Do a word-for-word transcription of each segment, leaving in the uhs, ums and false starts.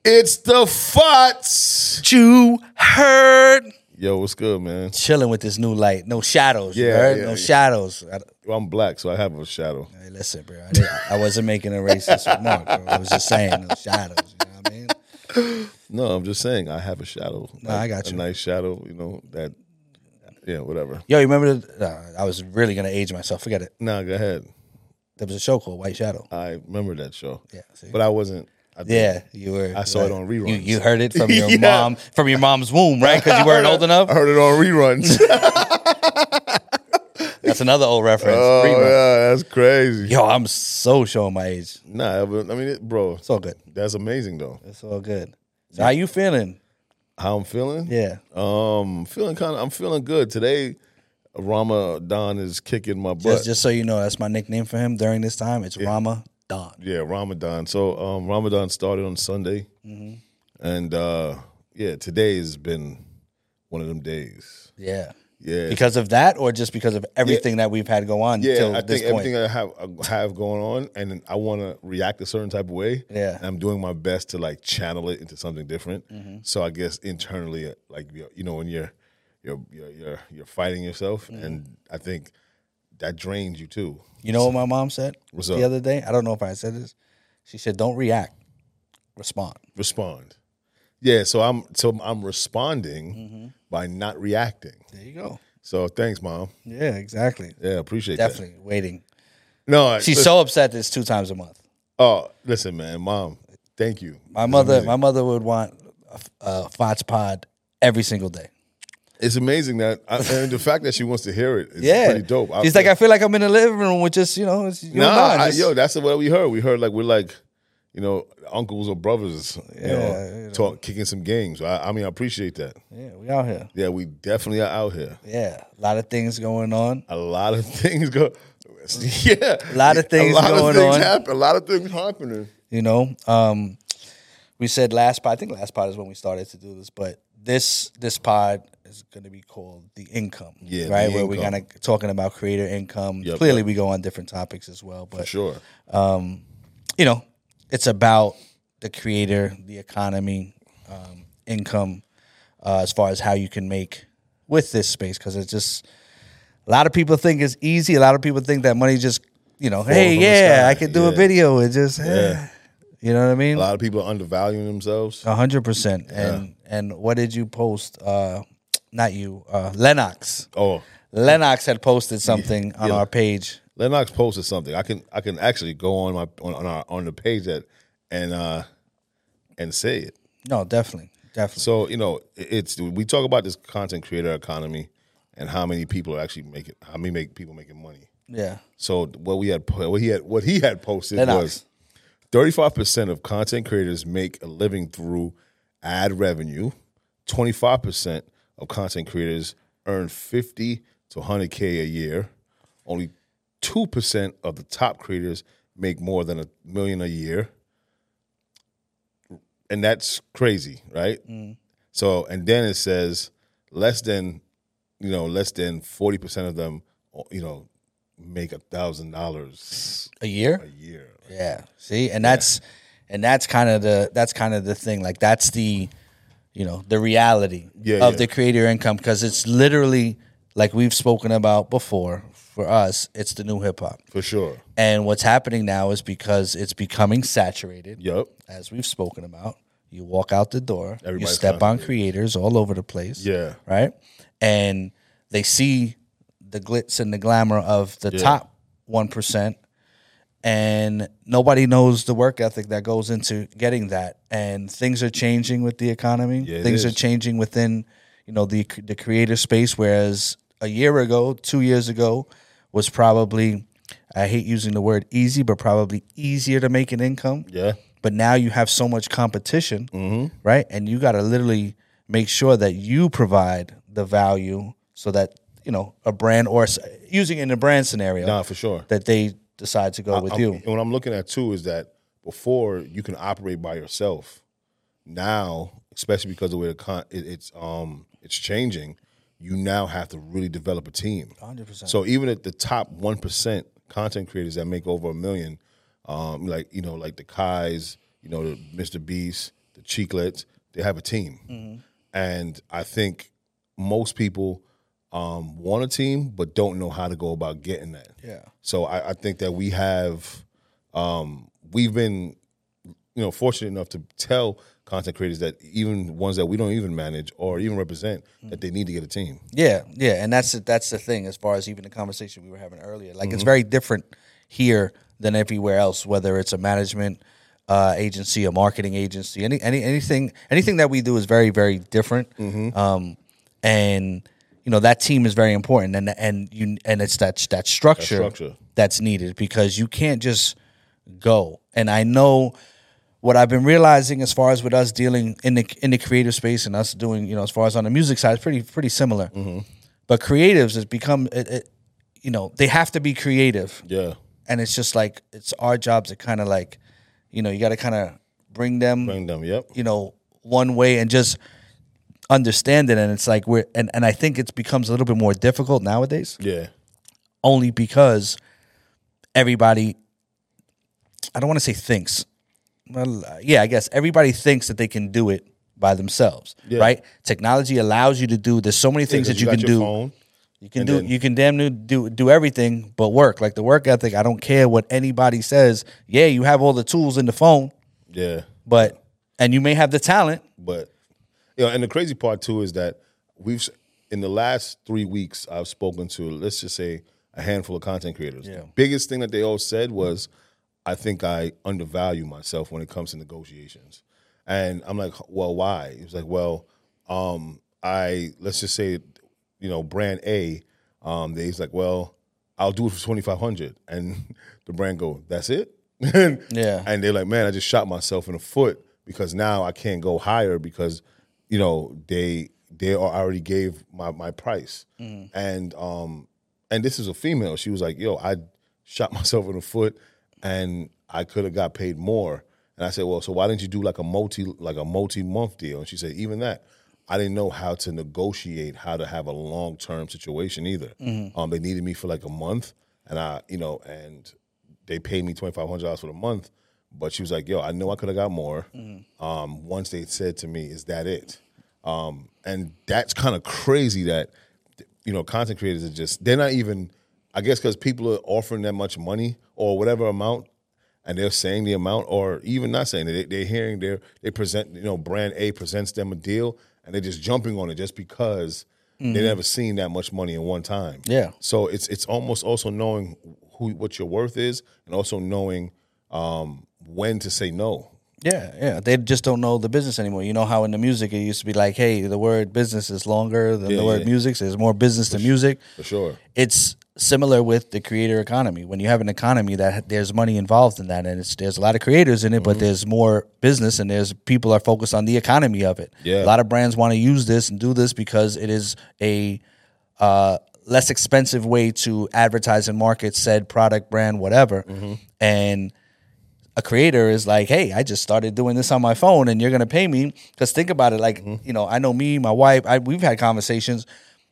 It's the Fots. You heard? Yo, what's good, man? Chilling with this new light. No shadows. Yeah, you heard? yeah, no yeah. shadows. I, Well, I'm black, so I have a shadow. hey, listen, bro. I, didn't- I wasn't making a racist remark, bro. I was just saying no shadows. You know what I mean? No, I'm just saying I have a shadow. No, I got you. A nice shadow, you know, that, yeah, whatever. Yo, you remember? The, uh, I was really gonna age myself. Forget it. Nah, go ahead. There was a show called White Shadow. I remember that show. Yeah. See? But I wasn't. I didn't. Yeah, you were. I saw it on reruns. You, you heard it from your Yeah. mom, from your mom's womb, right? Because you weren't old enough. I heard it on reruns. That's another old reference. Oh, Rerun. yeah, that's crazy. Yo, I'm so showing my age. Nah, but, I mean, it, bro, It's all good. that's amazing, though. It's all good. So how you feeling? How I'm feeling? Yeah. Um, feeling kind of. I'm feeling good today. Ramadan is kicking my butt. Just, just so you know, that's my nickname for him during this time. It's Rama Don. Yeah, Ramadan. So um, Ramadan started on Sunday, Mm-hmm. and uh, yeah, today has been one of them days. Yeah. Yeah, Because of that, or just because of everything that we've had go on yeah. till I this think point? everything I have I have going on, and I want to react a certain type of way. Yeah. and I'm doing my best to like channel it into something different. Mm-hmm. So I guess internally, like you know, when you're you're you're you're, you're fighting yourself, Mm-hmm. and I think that drains you too. You know what my mom said What's the up? other day? I don't know if I said this. She said, "Don't react, respond." Respond. Yeah, so I'm so I'm responding Mm-hmm. by not reacting. There you go. So thanks, Mom. Yeah, exactly. Yeah, appreciate that. Definitely waiting. No, I- She's listen- so upset. This two times a month. Oh, listen, man, Mom. Thank you. My It's mother, amazing. my mother would want a, a Fox Pod every single day. It's amazing that, I, and the fact that she wants to hear it is Yeah, pretty dope. She's like, I feel like I'm in the living room with just you know, it's, you nah, and I, I, just- yo, that's what we heard. We heard like we're like, you know, uncles or brothers, you know, Yeah, you know. talk kicking some games. I, I mean, I appreciate that. yeah, we out here. Yeah, we definitely are out here. Yeah, a lot of things going on. A lot of things go. Yeah, A lot of things a lot going of things on. happen. A lot of things happening. You know, um, we said last pod. I think last pod is when we started to do this, but this this pod is going to be called the income. Yeah, the right. Where we're income. kind of talking about creator income. Yep, Clearly, yep. we go on different topics as well, For but sure. you know, it's about the creator, the economy, um, income, uh, as far as how you can make with this space. Because it's just a lot of people think it's easy. A lot of people think that money just, you know, hey, from the yeah, sky. I can do a Yeah. video. It just, eh. Yeah. You know what I mean? A lot of people are undervaluing themselves. A hundred percent. And and what did you post? Uh, not you, uh, Lennox. Oh, Lennox had posted something on yeah. our page. Lennox posted something. I can I can actually go on my on, on our on the page that and uh and say it. No, definitely, definitely. So you know, it- it's we talk about this content creator economy and how many people are actually making how many make people making money. Yeah, So what we had po- what he had what he had posted Lennox. was thirty-five percent of content creators make a living through ad revenue. twenty-five percent of content creators earn fifty to one hundred K a year. Only two percent of the top creators make more than a million a year. And that's crazy, right? So, and then it says less than, you know, less than forty percent of them, you know, make a thousand dollars a year. a year. Yeah. See, and that's and that's kind of the that's kind of the thing. Like that's the you know the reality Yeah, of yeah. the creator income because it's literally like we've spoken about before. For us, it's the new hip hop, For sure. and what's happening now is because it's becoming saturated. Yup. As we've spoken about, you walk out the door, you Everybody's step on constantly- creators all over the place. Yeah. Right, and they see the glitz and the glamour of the Yeah. top one percent. And nobody knows the work ethic that goes into getting that. And things are changing with the economy. Yeah, it things are is. changing within, you know, the the creator space. Whereas a year ago, two years ago, was probably, I hate using the word easy, but probably easier to make an income. Yeah. But now you have so much competition, Mm-hmm. right? And you got to literally make sure that you provide the value so that, you know, a brand or s- using it in a brand scenario Nah, for sure. that they decide to go with I'm- you. And what I'm looking at too is that before you can operate by yourself. Now, especially because of the way the con- it, it's um it's changing, you now have to really develop a team. one hundred percent. So even at the top one percent content creators that make over a million, um, like you know, like the Kais, you know, the Mister Beast, the the Chiclets, they have a team. Mm-hmm. And I think most people um, want a team but don't know how to go about getting that. Yeah. So I, I think that we have um, we've been you know fortunate enough to tell content creators that even ones that we don't even manage or even represent mm-hmm. that they need to get a team. Yeah, yeah, and that's that's the thing as far as even the conversation we were having earlier. Like mm-hmm. it's very different here than everywhere else, whether it's a management uh, agency, a marketing agency, any any anything anything that we do is very very different. Mm-hmm. Um, and you know that team is very important, and and you and it's that that structure, that structure that's needed because you can't just go. And I know. What I've been realizing as far as with us dealing in the in the creative space and us doing, you know, as far as on the music side, it's pretty pretty similar. Mm-hmm. But creatives has become, it, it, you know, they have to be creative. Yeah. And it's just like, it's our job to kind of like, you know, you got to kind of bring them, bring them, yep. you know, one way and just understand it. And it's like, we're, and, and I think it becomes a little bit more difficult nowadays. Yeah. Only because everybody, I don't want to say thinks. Well, yeah, I guess everybody thinks that they can do it by themselves, yeah. right? Technology allows you to do. There's so many things yeah, that you, you can do. Phone, you can do. Then, you can damn near do do everything, but work like the work ethic. I don't care what anybody says. Yeah, you have all the tools in the phone. Yeah, but and you may have the talent, but you know, and the crazy part too is that we've in the last three weeks I've spoken to let's just say a handful of content creators. Yeah. The biggest thing that they all said was, I think I undervalue myself when it comes to negotiations. And I'm like, well, why? He was like, well, um, I, let's just say, you know, brand A, um, he's like, well, I'll do it for twenty-five hundred dollars. And the brand go, that's it? and, yeah. And they're like, man, I just shot myself in the foot because now I can't go higher because, you know, they they already gave my, my price. Mm. And um, and this is a female. She was like, yo, I shot myself in the foot. And I could have got paid more. And I said, well, so why didn't you do like a multi like a multi-month deal? And she said, even that, I didn't know how to negotiate how to have a long-term situation either. Mm-hmm. Um, they needed me for like a month, and I, you know, and they paid me twenty-five hundred dollars for the month. But she was like, yo, I know I could have got more. Mm-hmm. Um, once they said to me, is that it? Um, and that's kind of crazy that, you know, content creators are just, they're not even, I guess because people are offering that much money or whatever amount, and they're saying the amount, or even not saying it. They, they're hearing their they present, you know, brand A presents them a deal, and they're just jumping on it just because mm-hmm. they never seen that much money in one time. Yeah. So it's it's almost also knowing who what your worth is, and also knowing um, when to say no. Yeah, yeah. They just don't know the business anymore. You know how in the music it used to be like, hey, the word business is longer than yeah, the word yeah. music. So there's more business for than sh- music. For sure. It's similar with the creator economy. When you have an economy that there's money involved in that, and it's there's a lot of creators in it, mm-hmm. but there's more business, and there's people are focused on the economy of it. Yeah. A lot of brands want to use this and do this because it is a uh, less expensive way to advertise and market said product, brand, whatever. Mm-hmm. And a creator is like, hey, I just started doing this on my phone, and you're going to pay me. Because think about it, like, mm-hmm. you know, I know me, my wife, I, we've had conversations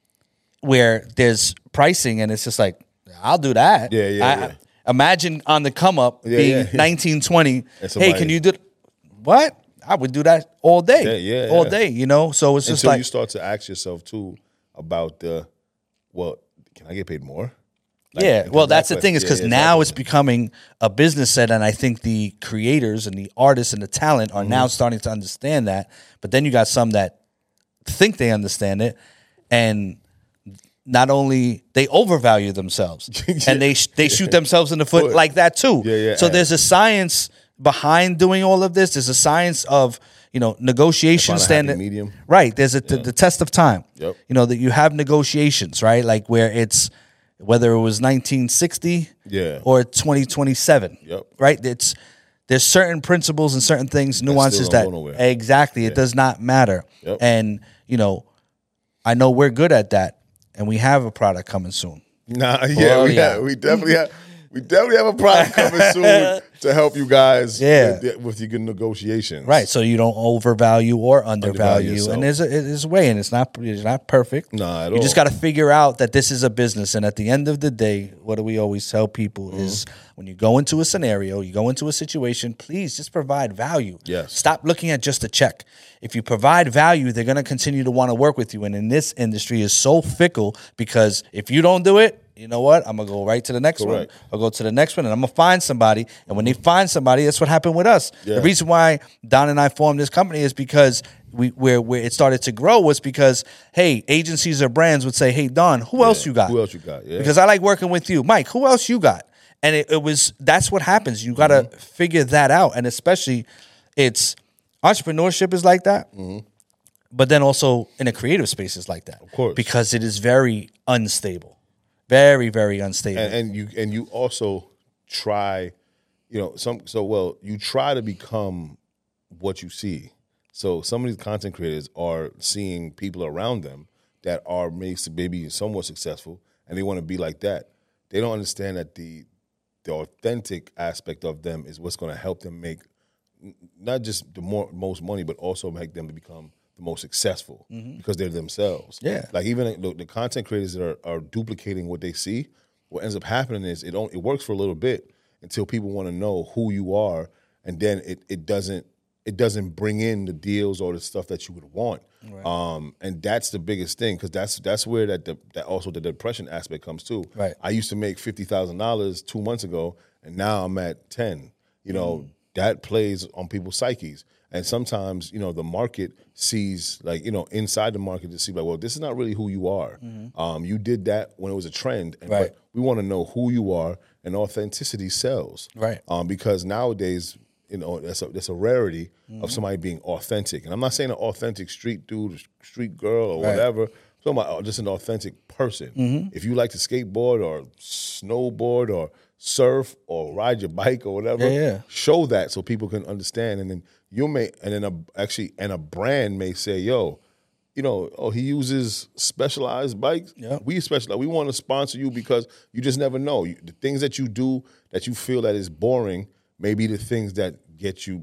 where there's pricing, and it's just like, I'll do that. Yeah, yeah, I, yeah. I, imagine on the come up yeah, being yeah, yeah. nineteen, twenty. Somebody, hey, can you do what? I would do that all day. Yeah, yeah, all yeah. day, you know? So it's Until just like. you start to ask yourself, too, about the, well, can I get paid more? Like, yeah, well, that's that the thing is because yeah, yeah, now exactly. it's becoming a business set, and I think the creators and the artists and the talent are mm-hmm. now starting to understand that. But then you got some that think they understand it, and not only they overvalue themselves, yeah. and they they shoot themselves in the foot like that too. Yeah, yeah, so and there's a science behind doing all of this. There's a science of you know negotiation standard medium. Right. There's a yeah. the, the test of time. Yep. You know that you have negotiations, right? Like where it's. Whether it was nineteen sixty yeah. or twenty twenty-seven, yep. right? It's there's certain principles and certain things, nuances that exactly yeah. it does not matter. Yep. And you know, I know we're good at that, and we have a product coming soon. Nah, yeah, well, we, yeah. Have, we definitely have. we definitely have a product coming soon to help you guys Yeah. with, with your negotiations. Right, so you don't overvalue or undervalue, yourself. and there's a, there's a way, and it's not it's not perfect. Nah, at you just all. got to figure out that this is a business, and at the end of the day, what do we always tell people Mm-hmm. is when you go into a scenario, you go into a situation, please just provide value. Yes. Stop looking at just a check. If you provide value, they're going to continue to want to work with you, and in this industry is so fickle because if you don't do it, you know what? I'm going to go right to the next Correct. one. I'll go to the next one, and I'm going to find somebody. And when they find somebody, that's what happened with us. Yeah. The reason why Don and I formed this company is because we where where it started to grow was because, hey, agencies or brands would say, hey, Don, who else you got? Who else you got? Yeah. Because I like working with you. Mike, who else you got? And it, it was, that's what happens. You got to Mm-hmm. figure that out. And especially it's, entrepreneurship is like that. Mm-hmm. But then also in a creative space is like that. Of course. Because it is very unstable. Very, very unstable. and, and you and you also try, you know, some so well, you try to become what you see. So some of these content creators are seeing people around them that are maybe maybe somewhat successful, and they want to be like that. They don't understand that the the authentic aspect of them is what's going to help them make n- not just the more most money, but also make them to become the most successful because they're themselves. Yeah. Like even the, the content creators that are, are duplicating what they see, what ends up happening is it don't, it works for a little bit until people want to know who you are, and then it it doesn't it doesn't bring in the deals or the stuff that you would want. Right. Um, and that's the biggest thing because that's that's where that the, that also the depression aspect comes too. Right. I used to make fifty thousand dollars two months ago, and now I'm at ten. You know, Mm. that plays on people's psyches. And sometimes, you know, the market sees, like, you know, inside the market to see, like, well, this is not really who you are. Um, you did that when it was a trend. And, Right. But we want to know who you are, and authenticity sells. Right. Um, because nowadays, you know, that's a, that's a rarity Mm-hmm. of somebody being authentic. And I'm not saying an authentic street dude, street girl, or Right. whatever. I'm talking about just an authentic person. Mm-hmm. If you like to skateboard or snowboard or surf or ride your bike or whatever, Yeah, yeah. show that so people can understand. And then you may, and then a, actually, and a brand may say, yo, you know, oh, he uses specialized bikes. Yep. We specialize. We want to sponsor you because you just never know. You, the things that you do that you feel that is boring may be the things that get you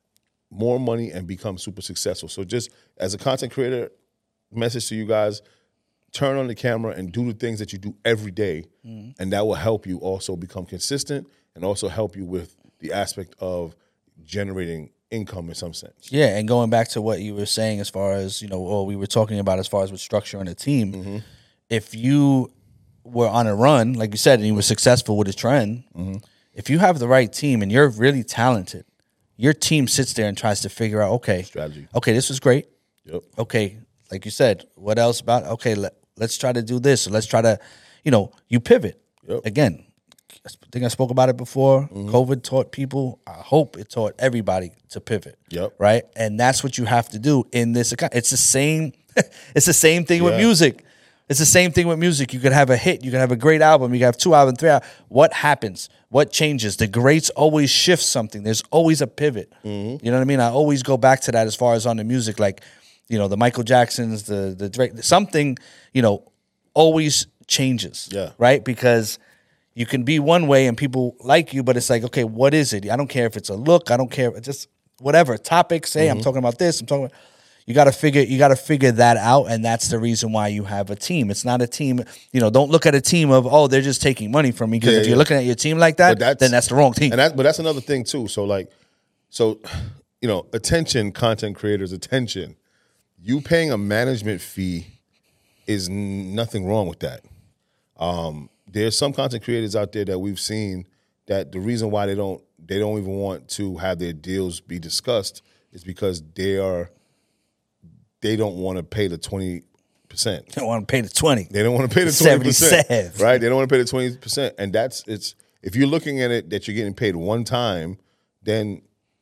more money and become super successful. So just as a content creator, message to you guys, turn on the camera and do the things that you do every day, and that will help you also become consistent and also help you with the aspect of generating income in some sense. Yeah, and going back to what you were saying as far as, you know, or we were talking about as far as with structuring a team, Mm-hmm. if you were on a run, like you said, and you were successful with a trend, Mm-hmm. if you have the right team and you're really talented, your team sits there and tries to figure out, okay, Strategy. okay, this was great. Yep. Okay, like you said, what else about, okay, let, let's try to do this. Or let's try to, you know, you pivot. Yep. Again, I think I spoke about it before. Mm-hmm. COVID taught people, I hope it taught everybody to pivot. Yep. Right? And that's what you have to do in this account. It's the same, it's the same thing with Yeah. music. It's the same thing with music. You could have a hit, you could have a great album, you could have two albums, three albums. What happens? What changes? The greats always shift something. There's always a pivot. Mm-hmm. You know what I mean? I always go back to that as far as on the music, like, you know, the Michael Jacksons, the the Drake, something, you know, always changes. Yeah. Right? Because you can be one way and people like you, but it's like, okay, what is it? I don't care if it's a look. I don't care. Just whatever topic. Say I'm talking about this. I'm talking about. You got to figure. You got to figure that out, and that's the reason why you have a team. It's not a team. You know, don't look at a team of oh, they're just taking money from me. Because Yeah, if you're yeah. looking at your team like that, But that's- then that's the wrong team. And that, but that's another thing too. So like, so, you know, attention, content creators, attention. You paying a management fee is n- nothing wrong with that. Um, there's some content creators out there that we've seen that the reason why they don't they don't even want to have their deals be discussed is because they are they don't want to pay the twenty percent. I don't want to pay the twenty. They don't want to pay the twenty percent, seventy-seven. right? They don't want to pay the twenty percent, and that's it's. If you're looking at it that you're getting paid one time, then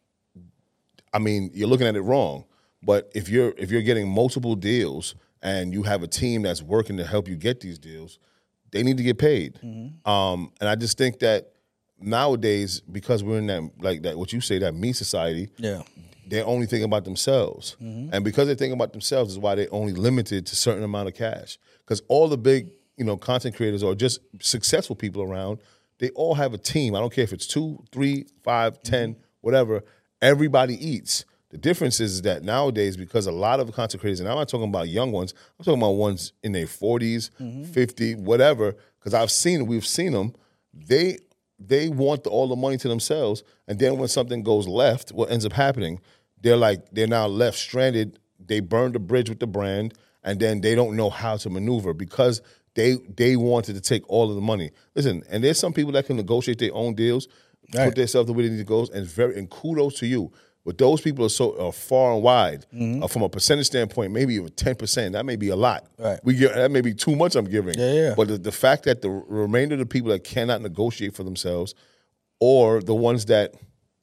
I mean you're looking at it wrong. But if you're if you're getting multiple deals and you have a team that's working to help you get these deals, they need to get paid. Um, and I just think that nowadays, because we're in that like that what you say that me society, Yeah. they're only thinking about themselves. And because they're thinking about themselves is why they're only limited to a certain amount of cash. Because all the big, you know, content creators or just successful people around, they all have a team. I don't care if it's two, three, five, ten, whatever. Everybody eats. The difference is that nowadays, because a lot of content creators, and I'm not talking about young ones, I'm talking about ones in their forties, mm-hmm. fifty, whatever, because I've seen, we've seen them, they they want the, all the money to themselves, and then when something goes left, what ends up happening, they're like, they're now left stranded, they burned the bridge with the brand, and then they don't know how to maneuver because they they wanted to take all of the money. Listen, and there's some people that can negotiate their own deals, right. put themselves the way they need to go, and very and kudos to you. But those people are so are far and wide. Mm-hmm. Uh, from a percentage standpoint, maybe even ten percent. That may be a lot. Right. We get that may be too much. I'm giving. Yeah, yeah. But the, the fact that the remainder of the people that cannot negotiate for themselves, or the ones that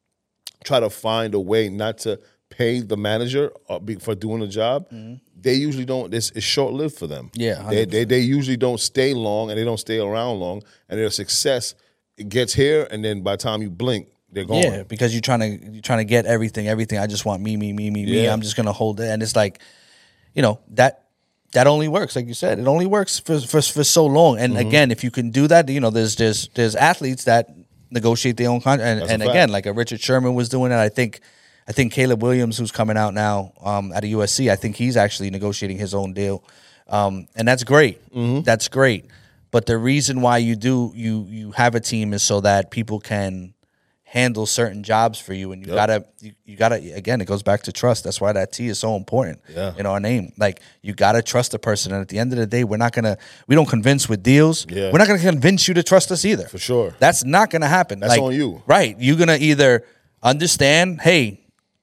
try to find a way not to pay the manager for doing the job, mm-hmm. they usually don't. It's, it's short lived for them. Yeah, they, they they usually don't stay long, and they don't stay around long, and their success it gets here, and then by the time you blink, they're gone. Yeah, because you're trying to you're trying to get everything, everything. I just want me, me, me, me, yeah. me. I'm just gonna hold it, and it's like, you know, that that only works, like you said, it only works for for, for so long. And mm-hmm. again, if you can do that, you know, there's there's there's athletes that negotiate their own contract, and, and again, like a Richard Sherman was doing it. I think I think Caleb Williams, who's coming out now um, at a U S C, I think he's actually negotiating his own deal, um, and that's great. Mm-hmm. That's great. But the reason why you do you you have a team is so that people can handle certain jobs for you, and you yep. gotta you, you gotta again, it goes back to trust. That's why that T is so important yeah. in our name. Like, you gotta trust the person, and at the end of the day, we're not gonna we don't convince with deals. Yeah. We're not gonna convince you to trust us either. For sure. That's not gonna happen. That's like, on you. Right. You're gonna either understand, hey,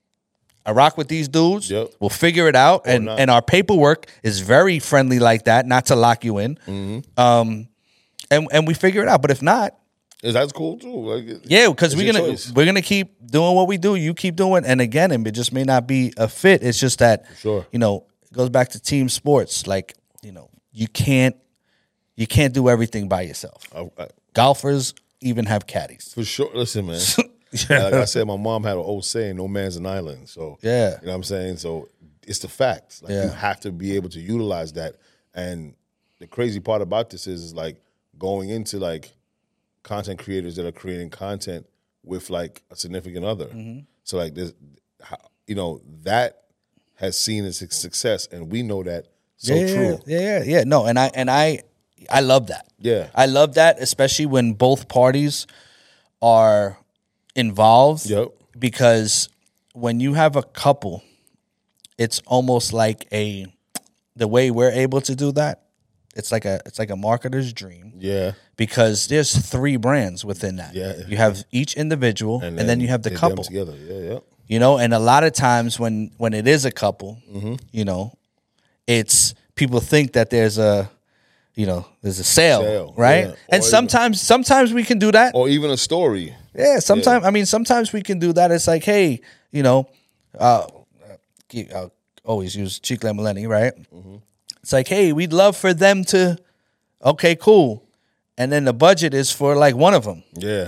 I rock with these dudes. Yep. We'll figure it out, or and not. And our paperwork is very friendly like that, not to lock you in. Mm-hmm. Um, and and we figure it out. But if not, that's cool too. Like, yeah, because we're gonna choice. we're gonna keep doing what we do. You keep doing, and again, it just may not be a fit. It's just that For sure. you know, it goes back to team sports. Like, you know, you can't you can't do everything by yourself. I, I, Golfers even have caddies. For sure. Listen, man. yeah. Like I said, my mom had an old saying, "No man's an island." So yeah, you know what I'm saying. So it's the facts. Like yeah. you have to be able to utilize that. And the crazy part about this is, is like going into like. content creators that are creating content with like a significant other. Mm-hmm. So like this, you know, that has seen its success, and we know that so yeah, true. Yeah, yeah, yeah. No, and I and I I love that. Yeah. I love that, especially when both parties are involved. Yep. Because when you have a couple, it's almost like a the way we're able to do that. It's like a it's like a marketer's dream. Yeah. Because there's three brands within that. Yeah. You have each individual, and then, and then you have the couple together. Yeah, yeah. You know, and a lot of times when when it is a couple, mm-hmm. you know, it's people think that there's a, you know, there's a sale, sale right? Yeah. And sometimes even, sometimes we can do that, or even a story. Yeah. Sometimes yeah. I mean, sometimes we can do that. It's like, hey, you know, uh, I'll always use Chicle Millennium, right? Mm-hmm. It's like, hey, we'd love for them to, okay, cool. And then the budget is for like one of them. Yeah.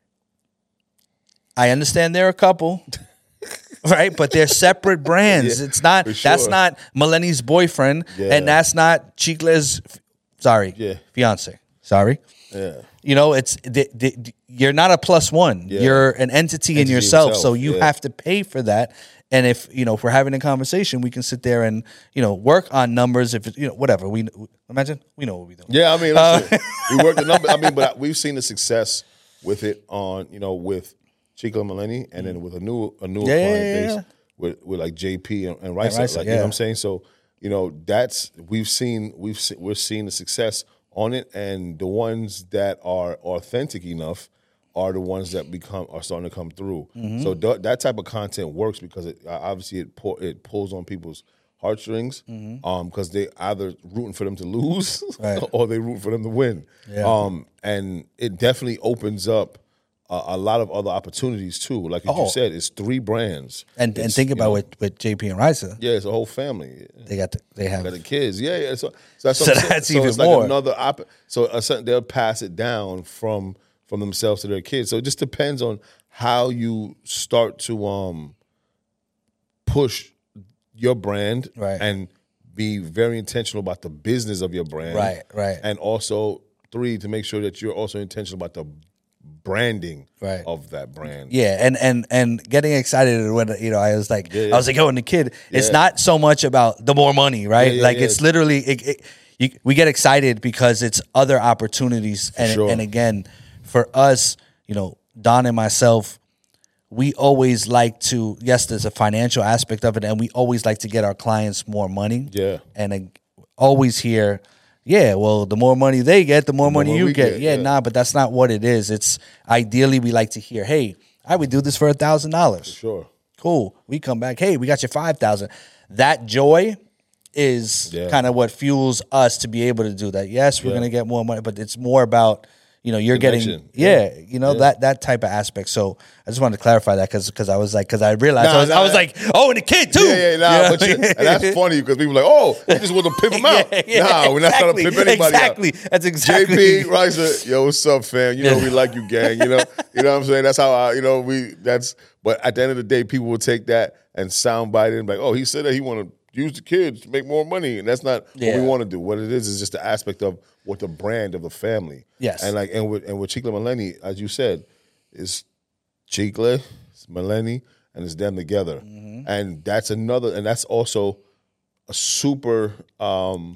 I understand they're a couple, right? But they're separate brands. Yeah, it's not, sure. That's not Melani's boyfriend, yeah. and that's not Chicle's, sorry, yeah. fiance. Sorry. Yeah. You know, it's, the, the, you're not a plus one. Yeah. You're an entity, entity in yourself, himself. So you yeah. have to pay for that. And if, you know, if we're having a conversation, we can sit there and, you know, work on numbers. If, it, you know, whatever. We imagine, we know what we do. Yeah, I mean, uh, we work the numbers. I mean, but we've seen the success with it on, you know, with Chicle Millennium, and then with a new a new yeah, client yeah, yeah. base with, with like J P and, and Rice. Rice like, yeah. you know what I'm saying? So, you know, that's, we've seen, we've se- we're seeing the success on it, and the ones that are authentic enough are the ones that become are starting to come through. Mm-hmm. So th- that type of content works because it uh, obviously it pu- it pulls on people's heartstrings, mm-hmm. um, because they either rooting for them to lose right. or they root for them to win. Yeah. Um, and it definitely opens up uh, a lot of other opportunities too. Like oh. you said, it's three brands. And it's, and think about know, with, with J P and Risa. Yeah, it's a whole family. They got the, they have they got the kids. Yeah, yeah. So, so that's, so that's so even it's like more. Another op- so a certain, they'll pass it down from. from themselves to their kids. So it just depends on how you start to um, push your brand right. and be very intentional about the business of your brand. Right, right. And also, three, to make sure that you're also intentional about the branding Right. of that brand. Yeah, and and and getting excited when you know I was like Yeah, yeah. I was like oh and the kid it's Yeah. not so much about the more money, right? Yeah, yeah, like yeah. it's literally it, it, you, we get excited because it's other opportunities and sure. and again for us, you know, Don and myself, we always like to yes there's a financial aspect of it and we always like to get our clients more money. Yeah. And uh, always hear yeah, well, the more money they get, the more money money you we get. get, Yeah, yeah. nah, but that's not what it is. It's ideally we like to hear, hey, I would do this for a thousand dollars. Sure. Cool. We come back, hey, we got you five thousand. That joy is Yeah. kind of what fuels us to be able to do that. Yes, we're Yeah. gonna get more money, but it's more about you know you're getting Connection. yeah, you know Yeah. that that type of aspect. So I just wanted to clarify that because because I was like because I realized Nah, I was nah, I was nah. like oh and the kid too. Yeah, yeah, nah, You know? but you, and that's funny because people are like, oh, you just want to pimp him out. Yeah, yeah, nah, we're not trying to exactly, pimp anybody exactly. out. That's exactly. J P Ricer, yo, what's up, fam? You know we like you, gang. You know, you know what I'm saying. That's how I, you know, we. That's. But at the end of the day, people will take that and soundbite it and be like, oh, he said that he want to use the kids to make more money, and that's not Yeah. what we want to do. What it is is just the aspect of what the brand of the family. Yes. And like and with and with Chicle Mileni, as you said, is Chicle, it's Mileni, and it's them together. Mm-hmm. And that's another, and that's also a super um,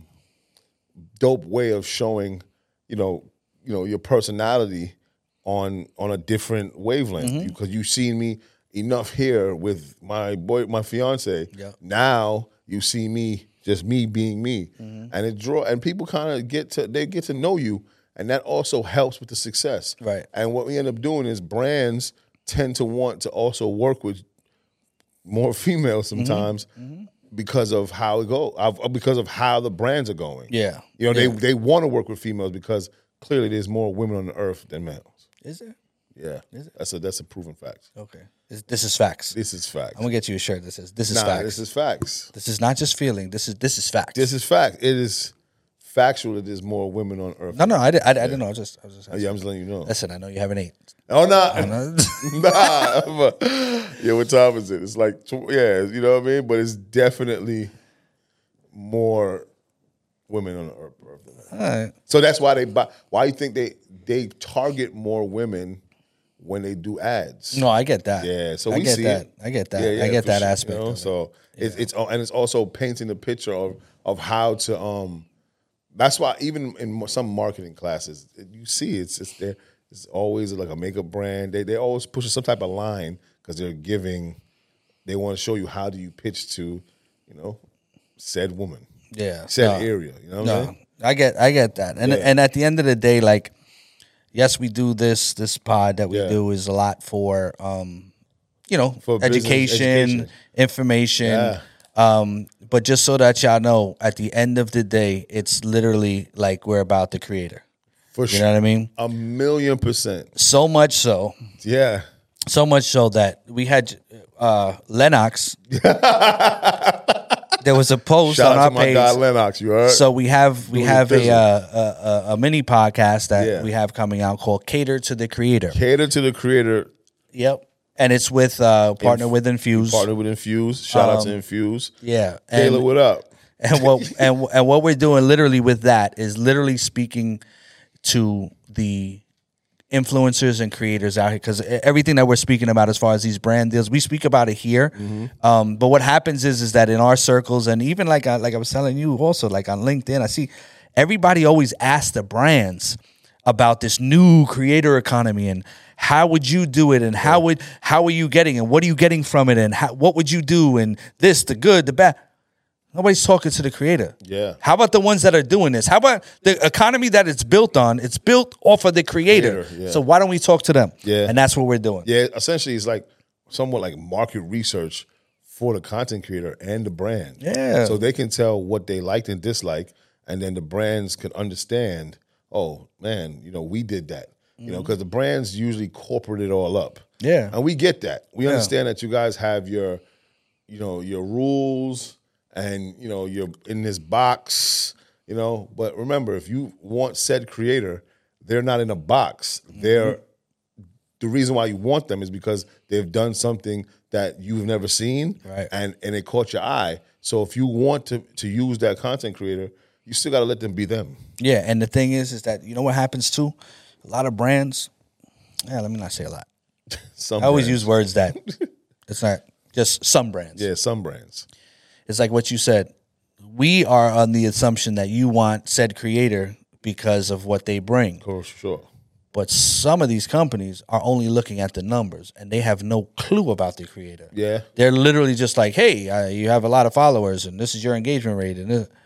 dope way of showing, you know, you know, your personality on on a different wavelength. Mm-hmm. Because you've seen me enough here with my boy, my fiance. Yeah. Now you see me, just me being me, Mm-hmm. and it draw, and people kind of get to they get to know you, and that also helps with the success. Right. And what we end up doing is brands tend to want to also work with more females sometimes Mm-hmm. because of how it go, of- because of how the brands are going. Yeah. You know, Yeah. they they want to work with females because clearly there's more women on the earth than males. Is there? Yeah, that's a that's a proven fact. Okay. This, this is facts. This is fact. I'm gonna get you a shirt that says this is Nah, facts. this is facts. This is not just feeling. This is this is facts. This is fact. It is factual that there's more women on earth. no, no, I, did, I, I didn't know. I was just, I was just. Oh, yeah, I'm just letting you know. Listen, I know you haven't ate. Oh, nah. know. nah. but- yeah, what time is it? It's like, tw- yeah, you know what I mean? But it's definitely more women on the earth. earth than that. All right. So that's why they buy. Why you think they they target more women when they do ads? No, I get that. Yeah, so I we get see that. it. I get that. Yeah, yeah, I get for that sure, aspect. You know? of it. So it's it's and it's also painting the picture of of how to um. That's why even in some marketing classes, you see it's it's there. It's always like a makeup brand. They they always push some type of line because they're giving. They want to show you how do you pitch to, you know, said woman, Yeah. said No. area. You know what I'm No, saying? I get, I get that, and Yeah. and at the end of the day, like, yes, we do this. This pod that we Yeah. do is a lot for, um, you know, For business education, education. information. Yeah. Um, but just so that y'all know, at the end of the day, it's literally like we're about the creator. For You sure, know what I mean? a million percent. So much so, Yeah. so much so that we had uh, Lennox. There was a post Shout on out our to my page. guy Lennox. You heard? So we have we Doing have the a, uh, a a a mini podcast that Yeah. we have coming out called Cater to the Creator. Cater to the creator. Yep, and it's with uh, partner with Infuse. Partner with Infuse. Shout out Um, to Infuse. Yeah, and, Kayla, what up? and what and and what we're doing literally with that is literally speaking to the influencers and creators out here because everything that we're speaking about as far as these brand deals, we speak about it here. Um, but what happens is is that in our circles and even like I, like I was telling you also like on LinkedIn, I see everybody always asks the brands about this new creator economy and how would you do it and how would how are you getting and what are you getting from it and how, what would you do and this the good the bad. Nobody's talking to the creator. Yeah. How about the ones that are doing this? How about the economy that it's built on? It's built off of the creator. Creator, yeah. So why don't we talk to them? Yeah. And that's what we're doing. Yeah, essentially it's like somewhat like market research for the content creator and the brand. Yeah. So they can tell what they liked and dislike, and then the brands can understand, oh, man, you know, we did that. You know, because the brands usually corporate it all up. Yeah. And we get that. We understand that you guys have your, you know, your rules and, you know, you're in this box, you know. But remember, if you want said creator, they're not in a box. They're the reason why you want them is because they've done something that you've never seen, Right. and and it caught your eye. So if you want to to use that content creator, you still got to let them be them. Yeah. And the thing is, is that you know what happens too? A lot of brands, Yeah, let me not say a lot. Some I always brands. use words that it's not just some brands. Yeah, some brands. It's like what you said. We are on the assumption that you want said creator because of what they bring. For sure. But some of these companies are only looking at the numbers and they have no clue about the creator. Yeah. They're literally just like, hey, uh, you have a lot of followers and this is your engagement rate. And this.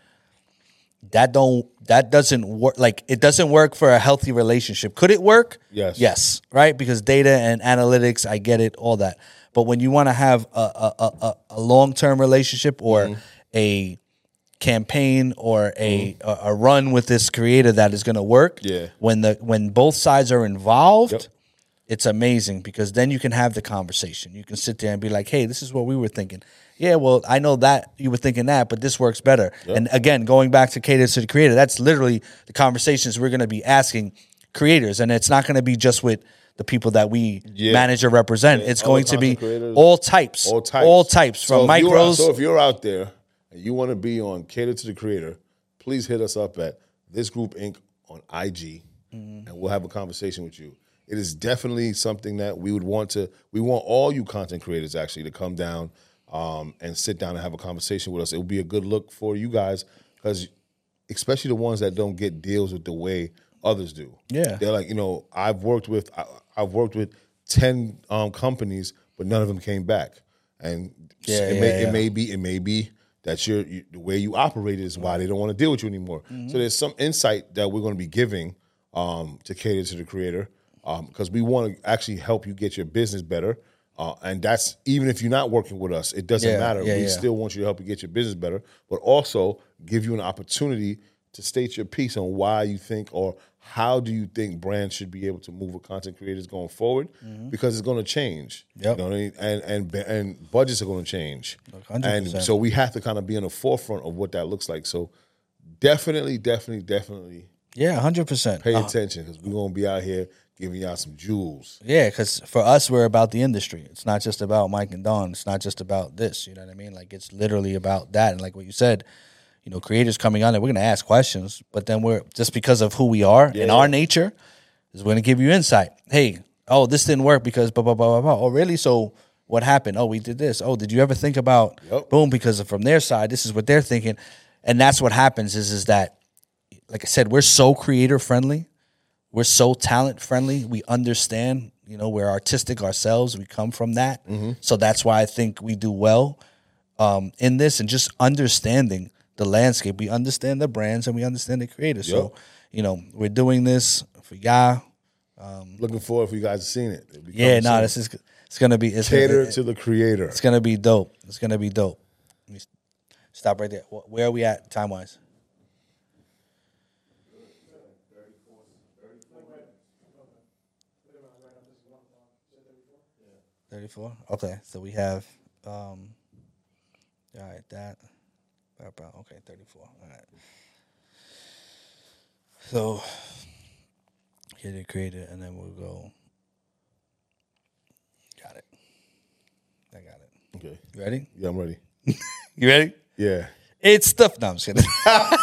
that don't that doesn't work. Like, it doesn't work for a healthy relationship. Could it work? Yes. Yes. Right? Because data and analytics, I get it, all that. But when you want to have a, a, a, a long-term relationship or mm-hmm. a campaign or a, mm-hmm. a a run with this creator that is going to work, yeah. when the when both sides are involved, yep. it's amazing because then you can have the conversation. You can sit there and be like, hey, this is what we were thinking. Yeah, well, I know that you were thinking that, but this works better. Yep. And again, going back to cater to the creator, that's literally the conversations we're going to be asking creators. And it's not going to be just with the people that we yeah. manage or represent. Yeah. It's all going to be all types, all types, all types from so micros. So if you're out there and you want to be on Cater to the Creator, please hit us up at This Group Incorporated on I G, mm-hmm. and we'll have a conversation with you. It is definitely something that we would want to, we want all you content creators actually to come down um, and sit down and have a conversation with us. It would be a good look for you guys because especially the ones that don't get deals with the way others do. Yeah. They're like, you know, I've worked with, I, I've worked with ten um, companies, but none of them came back. And yeah, it, yeah, may, yeah. it may be, it may be, that you're, you, the way you operate is why they don't want to deal with you anymore. Mm-hmm. So there's some insight that we're going to be giving um, to cater to the creator because um, we want to actually help you get your business better. Uh, and that's even if you're not working with us, it doesn't yeah, matter. Yeah, we yeah. still want you to help you get your business better, but also give you an opportunity to state your piece on why you think or how do you think brands should be able to move with content creators going forward mm-hmm. because it's going to change. Yep. You know what I mean? And and and budgets are going to change. one hundred percent. And so we have to kind of be in the forefront of what that looks like. So definitely, definitely, definitely yeah, one hundred percent. Pay uh, attention because we're going to be out here giving y'all some jewels. Yeah, because for us, we're about the industry. It's not just about Mike and Don. It's not just about this. You know what I mean? Like, it's literally about that. And like what you said, you know, creators coming on there, we're going to ask questions, but then we're just because of who we are yeah. and our nature is going to give you insight. Hey, oh, this didn't work because blah, blah, blah, blah, blah. Oh, really? So what happened? Oh, we did this. Oh, did you ever think about, yep. boom, because from their side, this is what they're thinking. And that's what happens is, is that, like I said, we're so creator friendly. We're so talent friendly. We understand, you know, we're artistic ourselves. We come from that. Mm-hmm. So that's why I think we do well um, in this and just understanding the landscape. We understand the brands and we understand the creators. Yep. So, you know, we're doing this for y'all. Um, Looking forward for you guys to seeing it. Yeah, no, nah, this is it's gonna be it's cater gonna, to the creator. It's gonna be dope. It's gonna be dope. Let me stop right there. Where are we at time wise? thirty-four. Okay, so we have um, all right that. Okay, thirty-four. All right. So, hit it, create it, and then we'll go. Got it. I got it. Okay. You ready? Yeah, I'm ready. You ready? Yeah. It's stuff. No, I'm just kidding.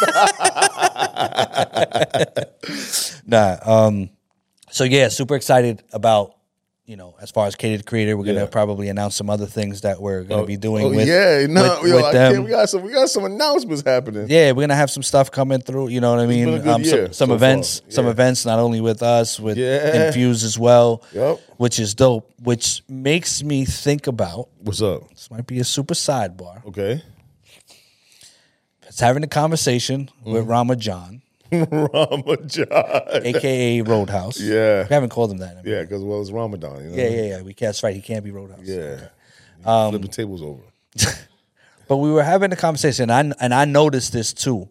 nah. Um. So yeah, super excited about. You know, as far as catered creator, we're gonna yeah. probably announce some other things that we're gonna oh, be doing. Oh, with yeah, no, with, yo, with I them. can't, we got some, we got some announcements happening. Yeah, we're gonna have some stuff coming through. You know what I mean? It's been a good Um, year some some so events, far. some Yeah. events, not only with us, with Yeah. Infuse as well. Yep. Which is dope. Which makes me think about What's up? this. Might be a super sidebar. Okay. It's having a conversation Mm. with Rama John, Ramadan, aka Roadhouse. Yeah. We haven't called him that. Yeah, because well, it's Ramadan. You know? Yeah, yeah, yeah. We can't. That's right. He can't be Roadhouse. Yeah. Um, Flip the tables over. But we were having a conversation, and I, and I noticed this too.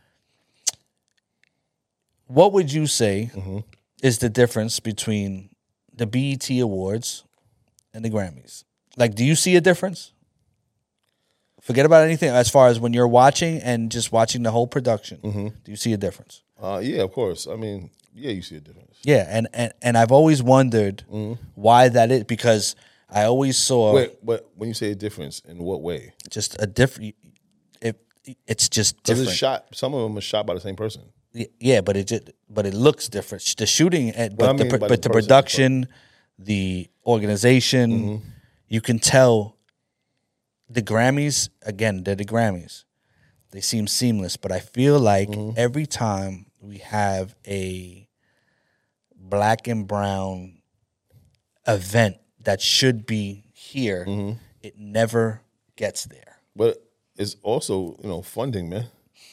What would you say Mm-hmm. is the difference between the B E T Awards and the Grammys? Like, do you see a difference? Forget about anything as far as when you're watching and just watching the whole production. Mm-hmm. Do you see a difference? Uh, yeah, of course. I mean, yeah, you see a difference. Yeah, and, and, and I've always wondered Mm-hmm. why that is, because I always saw Wait, but when you say a difference, in what way? just a different. It, it's just Because different. it's shot. Some of them are shot by the same person. Yeah, but it just, but it looks different. The shooting, but I the mean pro- by but the the person- production, the organization, Mm-hmm. you can tell. The Grammys, again, they're the Grammys. They seem seamless, but I feel like Mm-hmm. every time we have a black and brown event that should be here, Mm-hmm. it never gets there. But it's also, you know, funding, man.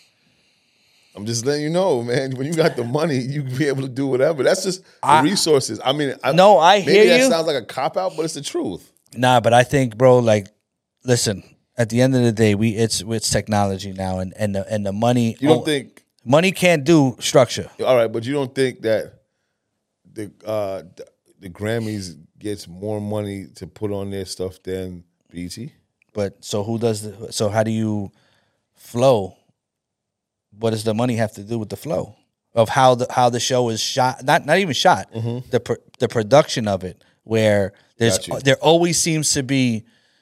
I'm just letting you know, man. When you got the money, you can be able to do whatever. That's just the I- resources. I mean, I, No, I maybe hear that you. sounds like a cop out, but it's the truth. Nah, but I think, bro, like, listen. At the end of the day, we it's it's technology now, and and the and the money. You don't oh, think? money can't do structure? All right, but you don't think that the uh, the, the Grammys gets more money to put on their stuff than B E T? But so who does the? So how do you flow? What does the money have to do with the flow of how the how the show is shot? Not not even shot. The pr- the production of it, where there's Got you. there always seems to be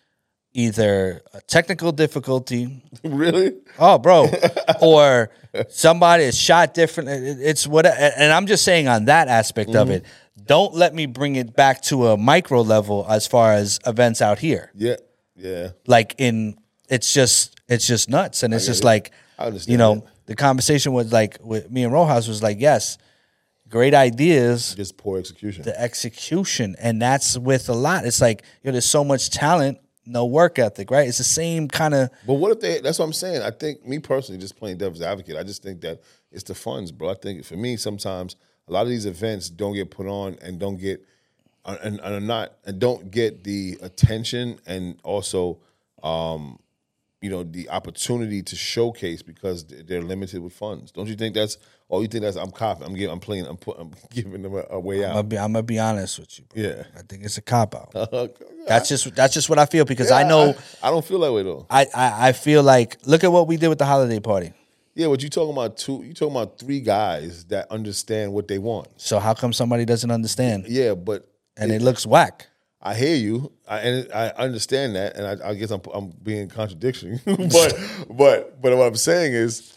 either a technical difficulty. Really? Oh, bro, or somebody is shot different. It- It's what, and I'm just saying on that aspect of it. Don't let me bring it back to a micro level as far as events out here. Yeah, yeah. Like in, it's just it's just nuts, and it's just it. like, I understand you know, that. the conversation was like with me and Rojas was like, yes, great ideas, Just poor execution. the execution, and that's with a lot. It's like, yo, there's so much talent, no work ethic, right? It's the same kind of. But what if they? That's what I'm saying. I think me personally, just playing devil's advocate, I just think that it's the funds, bro. I think for me, sometimes a lot of these events don't get put on and don't get and, and are not and don't get the attention and also, um, you know, the opportunity to showcase because they're limited with funds. Don't you think that's? Oh, you think that's? I'm copying. I'm giving. I'm playing. I'm, put, I'm giving them a, a way I'm out. gonna be, I'm gonna be honest with you, bro. Yeah. I think it's a cop out. I, That's just that's just what I feel because I know I, I don't feel that way though. I, I I feel like look at what we did with the holiday party. Yeah, but you talking about two? You talking about three guys that understand what they want. So how come somebody doesn't understand Yeah, but and it looks whack? I hear you, I, and I understand that, and I, I guess I'm I'm being contradiction, but but but what I'm saying is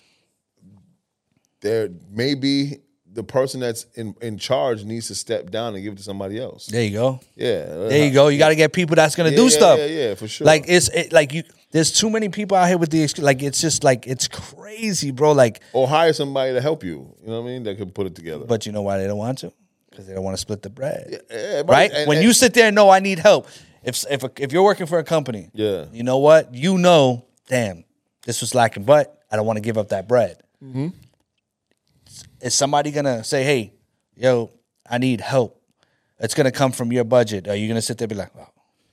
there maybe the person that's in, in charge needs to step down and give it to somebody else. There you go. Yeah, There you go. You got to get people that's gonna Yeah, do yeah, stuff. Yeah, yeah, for sure. Like it's it, like you. There's too many people out here with the ex- like. It's just like it's crazy, bro. Like, or hire somebody to help you. You know what I mean? That can put it together. but you know why they don't want to? Because they don't want to split the bread, Yeah, but- right? and- when and- you sit there and know I need help, if if if you're working for a company, Yeah. you know what? You know, damn, this was lacking, but I don't want to give up that bread. Mm-hmm. Is somebody gonna say, "Hey, yo, I need help"? It's gonna come from your budget. Are you gonna sit there and be like, "Oh,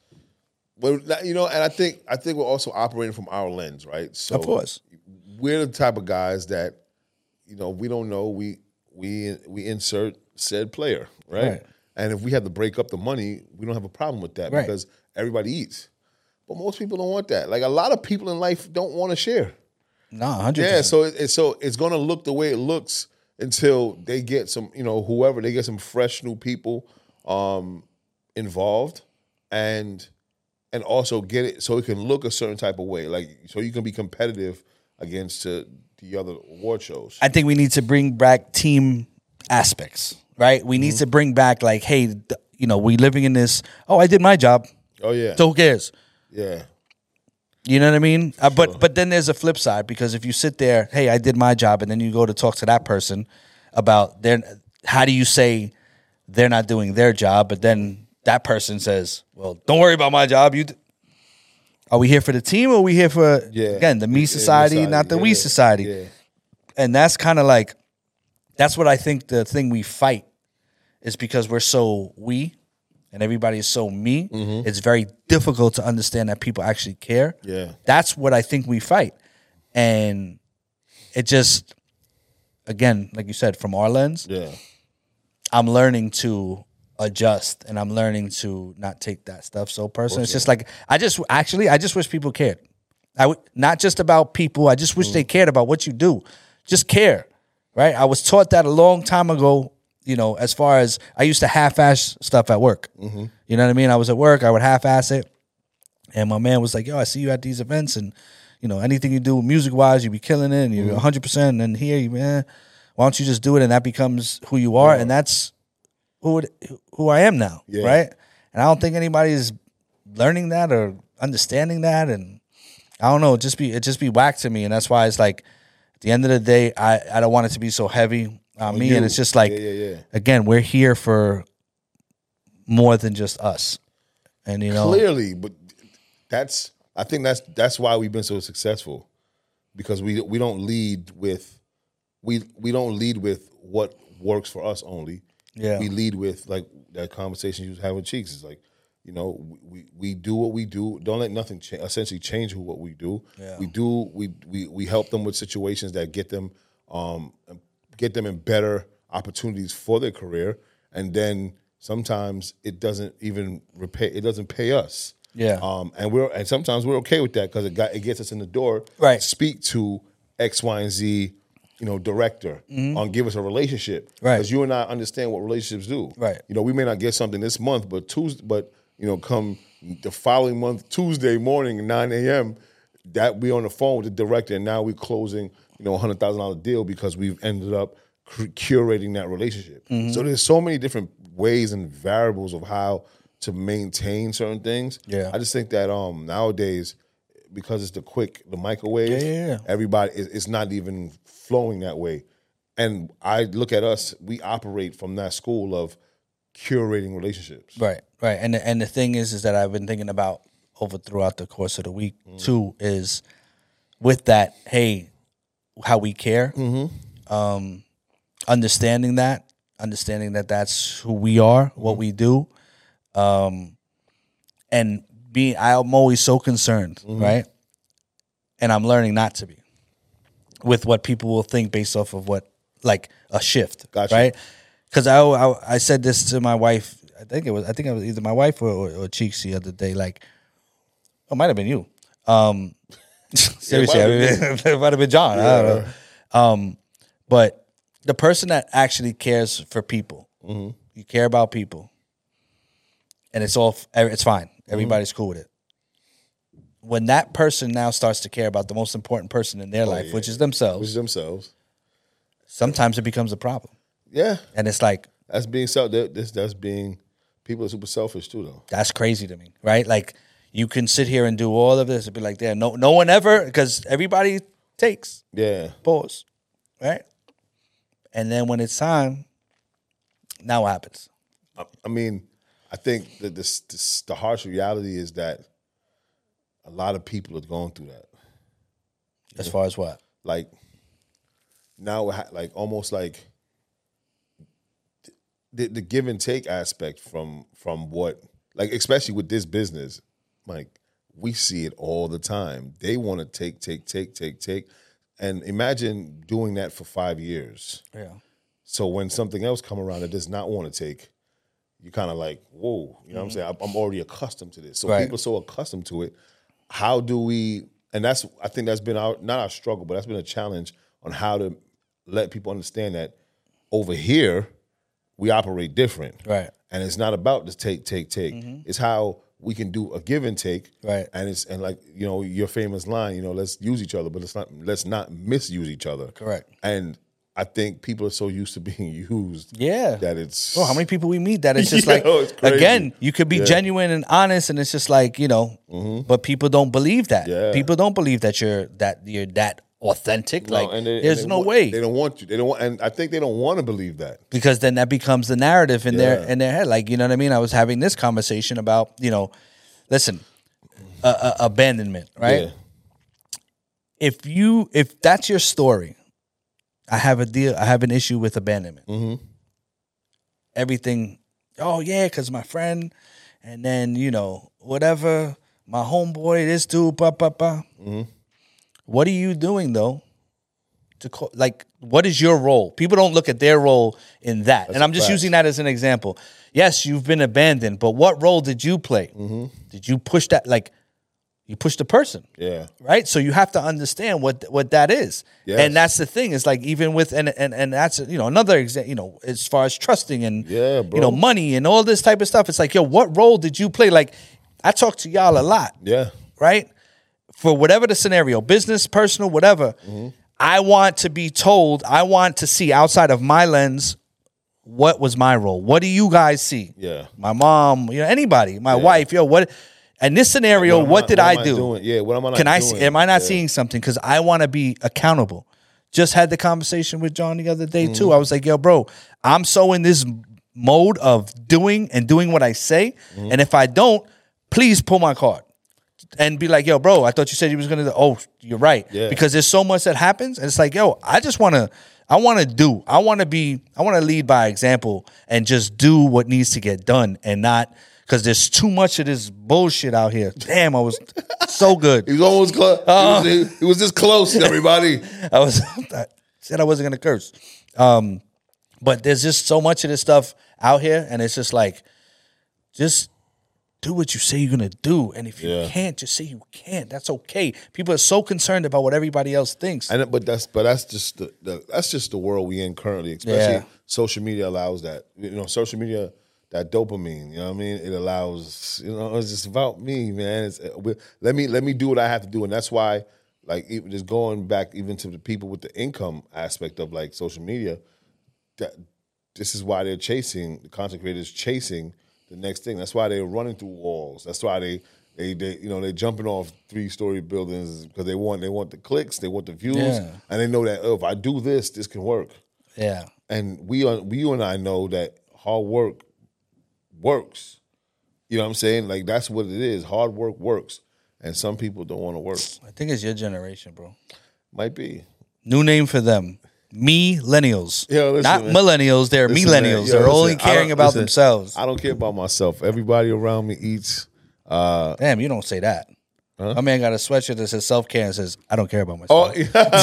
But you know, and I think I think we're also operating from our lens, right? So of course"? we're the type of guys that, you know, we don't know. We we we insert said player, right? Right. And if we have to break up the money, we don't have a problem with that Right. because everybody eats. But most people don't want that. Like a lot of people in life don't want to share. No, hundred. Yeah, so it, it's so it's gonna look the way it looks until they get some, you know, whoever they get some fresh new people um, involved, and and also get it so it can look a certain type of way, like so you can be competitive against uh, the other award shows. I think we need to bring back team aspects, right? We need to bring back like, hey, th- you know, we living in this. Oh, I did my job, Oh yeah, so who cares? yeah, You know what I mean? Uh, but but then there's a flip side because if you sit there, hey, I did my job, and then you go to talk to that person about their, how do you say they're not doing their job? But then that person says, well, don't worry about my job. You, d-. Are we here for the team or are we here for yeah. again the me Yeah, society, not the yeah, we yeah, society? Yeah. And that's kind of like, that's what I think the thing we fight is because we're so we and everybody is so me. Mm-hmm. It's very difficult to understand that people actually care. Yeah. That's what I think we fight. And it just, again, like you said, from our lens, Yeah. I'm learning to adjust and I'm learning to not take that stuff so personal. It's just like, I just, actually, I just wish people cared. I would, not just about people. I just wish Mm. they cared about what you do. Just care, right? I was taught that a long time ago, you know, as far as I used to half-ass stuff at work. Mm-hmm. You know what I mean? I was at work, I would half-ass it. And my man was like, yo, I see you at these events and, you know, anything you do music-wise, you be killing it and you're one hundred percent. And then here, you man, Why don't you just do it, and that becomes who you are, Yeah. and that's who it, who I am now, Yeah. right? And I don't think anybody's learning that or understanding that, and I don't know. It just be it just be whack to me, and that's why it's like at the end of the day, I I don't want it to be so heavy on me, you. and it's just like Yeah, yeah, yeah. again, we're here for more than just us, and you know, Clearly, but that's I think that's that's why we've been so successful, because we we don't lead with we we don't lead with what works for us only. Yeah. We lead with like that conversation you was having with Cheeks. Is like, you know, we we do what we do. Don't let nothing cha- essentially change who what we do. Yeah. We do we we we help them with situations that get them um get them in better opportunities for their career, and then sometimes it doesn't even repay. It doesn't pay us. Yeah. Um, and we're and sometimes we're okay with that because it got it gets us in the door. Right. To speak to X, Y, and Z, you know, director on give us a relationship. Right. Because you and I understand what relationships do. Right. You know, we may not get something this month, but Tuesday, but you know, come the following month, Tuesday morning, nine a.m., that we on the phone with the director, and now we're closing, you know, a hundred thousand dollar deal because we've ended up cur- curating that relationship. Mm-hmm. So there's so many different ways and variables of how to maintain certain things. Yeah. I just think that um nowadays, because it's the quick, the microwave, Yeah, yeah, yeah. everybody it- it's not even flowing that way. And I look at us, we operate from that school of curating relationships. Right, right, and the, and the thing is, is that I've been thinking about over throughout the course of the week too. Is with that, hey, how we care, um, understanding that, understanding that that's who we are, what we do, um, and being. I'm always so concerned, right, and I'm learning not to be with what people will think based off of what like a shift, Gotcha. right? Because I, I I said this to my wife. I think it was I think it was either my wife or, or, or Cheeks the other day. Like, oh, it might have been you. Um, seriously, might I mean, it might have been John. I don't know. Um, but the person that actually cares for people, you care about people, and it's all it's fine. Everybody's cool with it. When that person now starts to care about the most important person in their life, yeah. which is themselves, Which is themselves. sometimes it becomes a problem. Yeah. And it's like, That's being self that- this that's being people are super selfish too though. that's crazy to me, right? Like, you can sit here and do all of this and be like, "There, no, no one ever," because everybody takes Yeah. pause, right? And then when it's time, now what happens? I, I mean, I think that this, this the harsh reality is that a lot of people are going through that. As far as what? Like now, we're ha- like almost like the, the give and take aspect from from what, like especially with this business, like we see it all the time. They want to take, take, take, take, take, and imagine doing that for five years. Yeah. So when something else come around that does not want to take, you kind of like, whoa, you know what I'm saying? I'm I'm already accustomed to this. So Right. people are so accustomed to it. How do we, and that's, I think that's been our, not our struggle, but that's been a challenge on how to let people understand that over here, we operate different. Right. And it's not about this take, take, take. It's how we can do a give and take. Right. And it's, and like, you know, your famous line, you know, let's use each other, but let's not, let's not misuse each other. Correct. And I think people are so used to being used Yeah. that it's Oh, how many people we meet that it's just Yo, like, it's crazy. again, you could be Yeah. genuine and honest, and it's just like, you know, but people don't believe that. Yeah. People don't believe that you're that you're that authentic. No, like, and they- and there's they no want- way. They don't want you. They don't want, and I think they don't want to believe that. Because then that becomes the narrative in their Yeah. in their head. Like, you know what I mean? I was having this conversation about, you know, listen, uh, uh, abandonment, right? Yeah. If you if that's your story, I have a deal. I have an issue with abandonment. Mm-hmm. Everything. Oh yeah, because my friend, and then you know whatever. My homeboy, this dude, ba ba ba. Mm-hmm. What are you doing though? To call, like, what is your role? People don't look at their role in that, and a I'm just fact. using that as an example. Yes, you've been abandoned, but what role did you play? Mm-hmm. Did you push that? Like, you pushed the person, Yeah. right? So you have to understand what what that is, Yes. and that's the thing. Is like even with and and and that's you know another example. You know, as far as trusting and Yeah, bro. you know money and all this type of stuff. It's like, yo, what role did you play? Like, I talk to y'all a lot, Yeah. right? For whatever the scenario, business, personal, whatever. Mm-hmm. I want to be told, I want to see outside of my lens, what was my role? What do you guys see? Yeah. My mom, you know, anybody, my yeah. wife, yo, what in this scenario, what, what I, did what I, I do? Doing? Yeah, what am I not Can I doing? see, am I not yeah. seeing something? Because I want to be accountable. Just had the conversation with John the other day, mm-hmm. too. I was like, yo, bro, I'm so in this mode of doing and doing what I say. Mm-hmm. And if I don't, please pull my card. And be like, yo, bro, I thought you said you was gonna do. Oh, you're right. Yeah. Because there's so much that happens, and it's like, yo, I just wanna, I wanna do, I wanna be, I wanna lead by example and just do what needs to get done, and not because there's too much of this bullshit out here. Damn, I was so good. He was almost close. Uh, he, was, he was this close, everybody. I was I said I wasn't gonna curse, um, but there's just so much of this stuff out here, and it's just like, just. Do what you say you're gonna do, and if you yeah. can't, just say you can't. That's okay. People are so concerned about what everybody else thinks. And but that's but that's just the, the that's just the world we in currently. Especially yeah. social media allows that. You know, social media, that dopamine. You know what I mean? It allows. You know, it's just about me, man. It's, let me let me do what I have to do, and that's why, like, even just going back even to the people with the income aspect of like social media, that this is why they're chasing the content creators chasing. The next thing. That's why they're running through walls. That's why they, they, they you know, they're jumping off three story buildings because they want, they want the clicks, they want the views, yeah. and they know that oh, if I do this, this can work. Yeah. And we, we, you and I know that hard work works. You know what I'm saying? Like that's what it is. Hard work works, and some people don't want to work. I think it's your generation, bro. Might be. New name for them. Me-lennials. Yo, listen, Not man. millennials, they're listen, millennials. Yo, they're listen, only caring about listen, themselves. I don't care about myself. Everybody around me eats. Uh, Damn, you don't say that. Huh? My man got a sweatshirt that says self-care and says, I don't care about myself. Oh,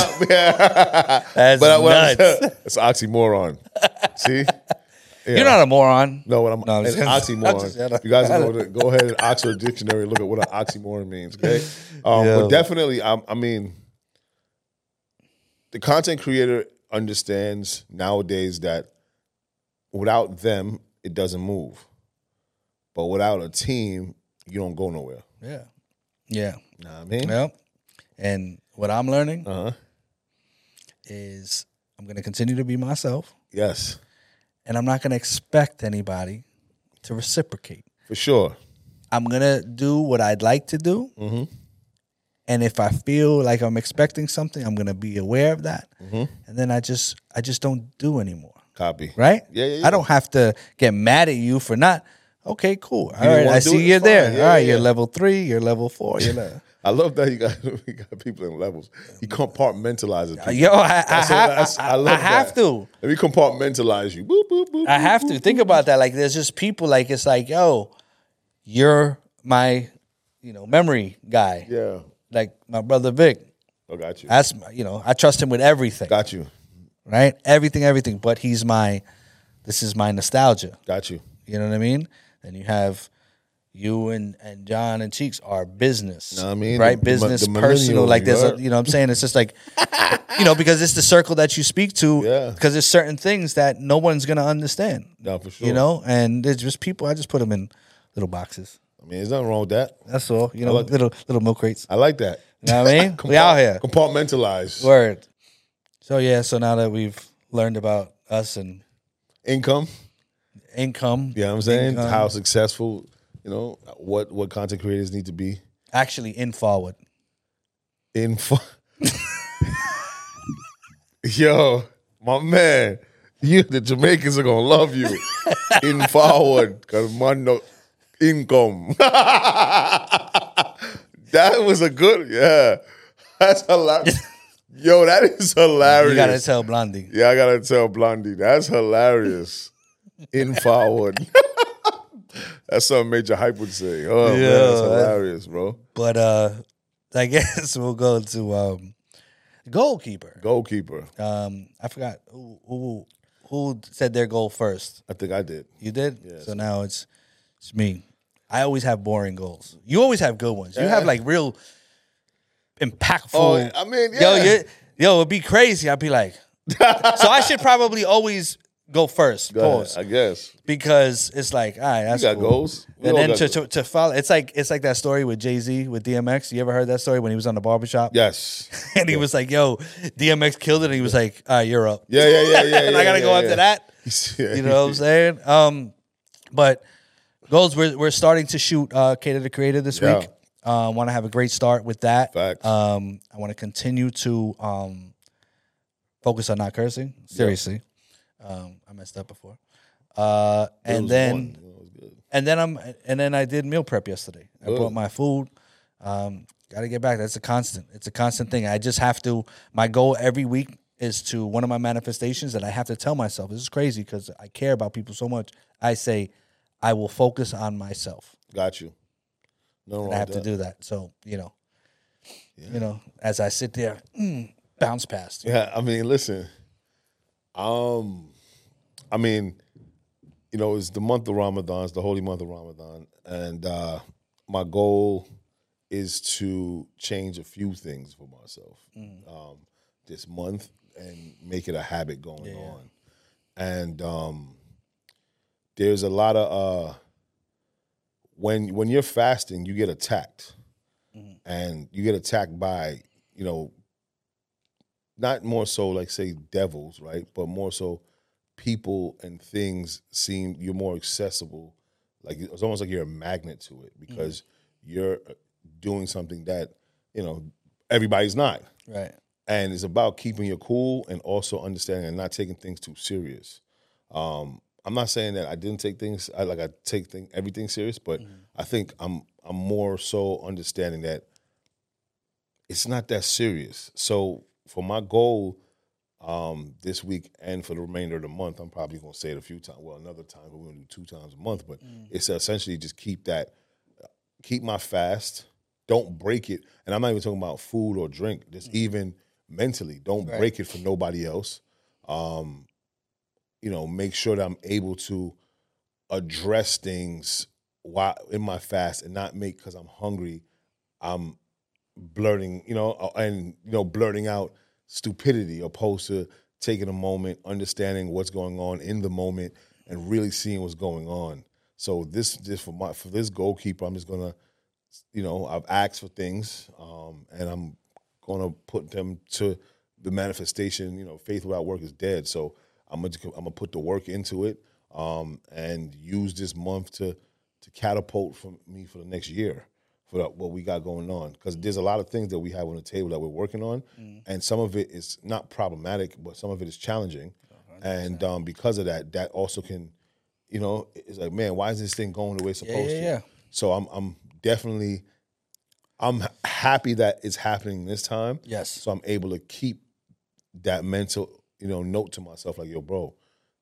yeah. That's but nuts. It's an oxymoron. See? Yeah. You're not a moron. No, what I'm, no, I'm an oxymoron. Just, you guys go, to, go ahead and Oxford Dictionary and look at what an oxymoron means, okay? Um, yeah. But definitely, I, I mean, the content creator understands nowadays that without them, it doesn't move. But without a team, you don't go nowhere. Yeah. Yeah. You know what I mean? Yep. And what I'm learning uh-huh. is I'm going to continue to be myself. Yes. And I'm not going to expect anybody to reciprocate. For sure. I'm going to do what I'd like to do. Mm-hmm. And if I feel like I'm expecting something, I'm going to be aware of that. Mm-hmm. And then I just I just don't do anymore. Copy. Right? Yeah, yeah, yeah. I don't have to get mad at you for not, okay, cool. All right, I see you're there. Yeah, All right, yeah. you're level three, you're level four. You're level. I love that you got you got people in levels. You compartmentalize it. Yo, I, I, have, I, I, love I have to. Let me compartmentalize you. Boop, boop, boop, I boop, have boop, to. boop, Think boop. about that. Like, there's just people, like, it's like, yo, you're my, you know, memory guy. Yeah. Like my brother Vic. Oh, got you. That's, you know, I trust him with everything. Got you. Right? Everything, everything. But he's my, this is my nostalgia. Got you. You know what I mean? And you have you and, and John and Cheeks are business. Know what I mean? Right? The, business, the personal. Like there's right? a, you know what I'm saying? It's just like, you know, because it's the circle that you speak to. Yeah. Because there's certain things that no one's going to understand. No, for sure. You know? And there's just people, I just put them in little boxes. I mean, there's nothing wrong with that. That's all. You know, like little little milk crates. I like that. You know what I mean? Compart- we out here. Compartmentalize. Word. So, yeah, so now that we've learned about us and income. Income. You know what I'm saying? Income. How successful, you know, what, what content creators need to be. Actually, in forward. In fo- Yo, my man, you the Jamaicans are going to love you. In forward, because man, no income. That was a good, yeah. That's hilarious. Yo, that is hilarious. You got to tell Blondie. Yeah, I got to tell Blondie. That's hilarious. In forward. That's something Major Hype would say. Oh, yeah, man, that's hilarious, bro. But uh, I guess we'll go to um, goalkeeper. Goalkeeper. Um, I forgot who, who who said their goal first. I think I did. You did? Yes. So now it's it's me. I always have boring goals. You always have good ones. You Yeah. have like real impactful. Oh, I mean, Yo, yeah. you, yo, it'd be crazy. I'd be like, so I should probably always go first. Go ahead, Pause. I guess. Because it's like, all right, that's You got cool. goals. We And all then got to, goals. to to follow, it's like it's like that story with Jay-Z with D M X. You ever heard that story when he was on the barbershop? Yes. And he was like, yo, D M X killed it. And he was like, all right, you're up. Yeah, yeah, yeah, yeah. And yeah, I got to yeah, go yeah. after that. Yeah. You know what I'm saying? Um, but goals, we're, we're starting to shoot uh, Cater the Creator this Yeah. week. I uh, want to have a great start with that. Facts. Um, I want to continue to um, focus on not cursing. Seriously. Um, I messed up before. Uh, It and was then one. It was good. and then I'm and then I did meal prep yesterday. I Good. brought my food. Um, got to get back. That's a constant. It's a constant thing. I just have to. My goal every week is to one of my manifestations that I have to tell myself. This is crazy because I care about people so much. I say, I will focus on myself. Got you. No, And I have to do that. So you know, you know, as I sit there, mm, bounce past. Yeah, I mean, listen. Um, I mean, you know, it's the month of Ramadan. It's the holy month of Ramadan, and uh, my goal is to change a few things for myself um, this month and make it a habit going Yeah. on. And um, there's a lot of uh, when when you're fasting, you get attacked, and you get attacked by you know. Not more so like say devils, right? But more so people and things seem you're more accessible. Like it's almost like you're a magnet to it because you're doing something that, you know, everybody's not. Right. And it's about keeping your cool and also understanding and not taking things too serious. Um, I'm not saying that I didn't take things I like I take thing, everything serious, but I think I'm I'm more so understanding that it's not that serious. So for my goal um, this week and for the remainder of the month, I'm probably going to say it a few times. Well, another time, but we're going to do two times a month. But it's essentially just keep that, keep my fast. Don't break it. And I'm not even talking about food or drink. Just even mentally, don't Right. break it for nobody else. Um, you know, make sure that I'm able to address things while in my fast and not make because I'm hungry. I'm blurting, you know, and you know, blurting out stupidity opposed to taking a moment, understanding what's going on in the moment, and really seeing what's going on. So this, this for my for this goalkeeper, I'm just gonna, you know, I've asked for things, um, and I'm gonna put them to the manifestation. You know, faith without work is dead. So I'm gonna I'm gonna put the work into it, um, and use this month to to catapult for me for the next year. For what we got going on, because there's a lot of things that we have on the table that we're working on, and some of it is not problematic, but some of it is challenging, and um, because of that, that also can, you know, it's like, man, why is this thing going the way it's supposed yeah, to? yeah. So I'm, I'm definitely, I'm happy that it's happening this time. Yes. So I'm able to keep that mental, you know, note to myself, like, yo, bro,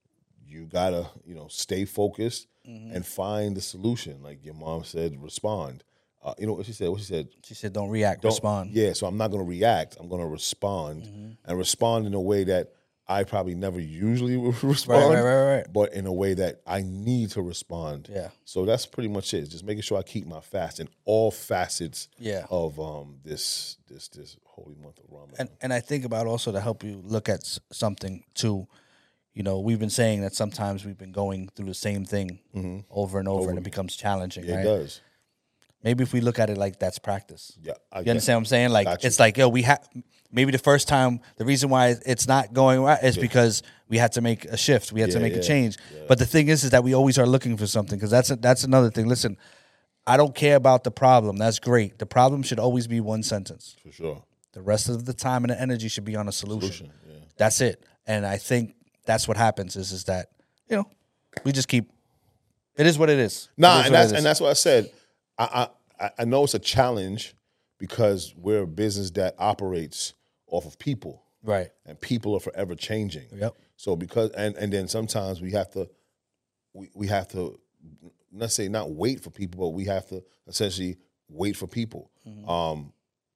you gotta, you know, stay focused and find the solution. Like your mom said, respond. Uh, you know what she said? What she said? She said, don't react, Don't- respond. Yeah, so I'm not going to react. I'm going to respond and respond in a way that I probably never usually would respond, right, right, right. but in a way that I need to respond. Yeah. So that's pretty much it. Just making sure I keep my fast in all facets Yeah. of um, this this this holy month of Ramadan. And and I think about also to help you look at s- something too. You know, we've been saying that sometimes we've been going through the same thing over and over, and it becomes challenging. yeah, right? it does. Maybe if we look at it like that's practice. Yeah, I You get- understand what I'm saying? Like Got you. it's like, yo, we have maybe the first time the reason why it's not going right is because we had to make a shift. We had to Yeah, make a yeah, change. But the thing is, is that we always are looking for something because that's a, that's another thing. Listen, I don't care about the problem. That's great. The problem should always be one sentence. for sure. The rest of the time and the energy should be on a solution. Solution, yeah. That's it. And I think that's what happens is is that, you know, we just keep it is what it is. It Nah, is and what it that's is. and that's what I said. I, I I know it's a challenge because we're a business that operates off of people. right. And people are forever changing. Yep. So because and and then sometimes we have to we, we have to let's say not wait for people, but we have to essentially wait for people. Mm-hmm. Um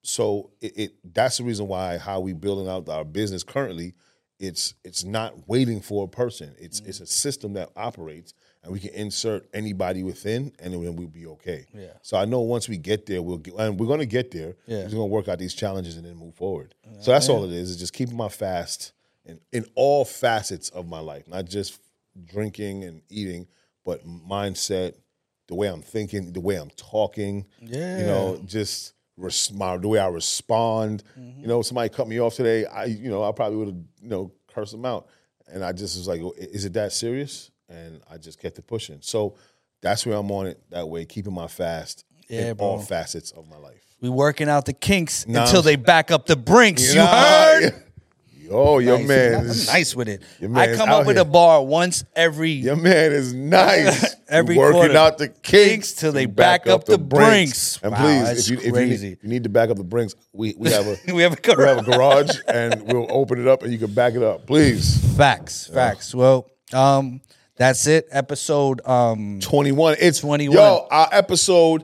so it, it that's the reason why how we building out our business currently, it's it's not waiting for a person. It's Mm-hmm. it's a system that operates and we can insert anybody within and then we'll be okay. Yeah. So I know once we get there, we'll get, and we're gonna get there. Yeah. We're just gonna work out these challenges and then move forward. So that's all it is, is just keeping my fast in, in all facets of my life, not just drinking and eating, but mindset, the way I'm thinking, the way I'm talking, Yeah. you know, just res- my, the way I respond. Mm-hmm. You know, somebody cut me off today, I, you know, I probably would have, you know, cursed them out. And I just was like, is it that serious? And I just kept it pushing. So that's where I'm on it that way, keeping my fast Yeah, in bro. all facets of my life. We working out the kinks Nah, until I'm- they back up the brinks. You Nah, heard? Oh, your Nice. man I'm is nice with it. your I man's come out up with here. a bar once every Your man is nice. Every working quarter. out the kinks till they back up the brinks. And Wow, please, that's if you, if you, crazy. need, you need to back up the brinks, we, we have a we have a we have a garage. garage and we'll open it up and you can back it up, please. Facts, facts. Well, um, that's it. Episode um twenty-one. It's twenty-one. Yo, our episode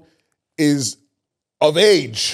is of age